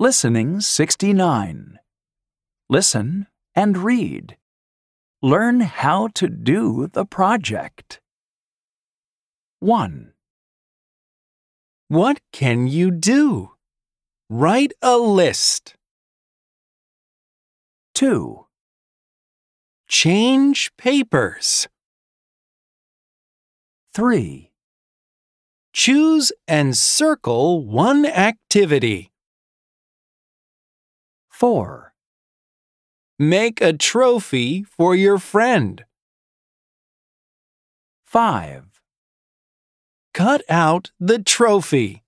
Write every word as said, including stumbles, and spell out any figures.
Listening sixty-nine. Listen and read. Learn how to do the project. one. What can you do? Write a list. two. Change papers. three. Choose and circle one activity. four. Make a trophy for your friend. five. Cut out the trophy.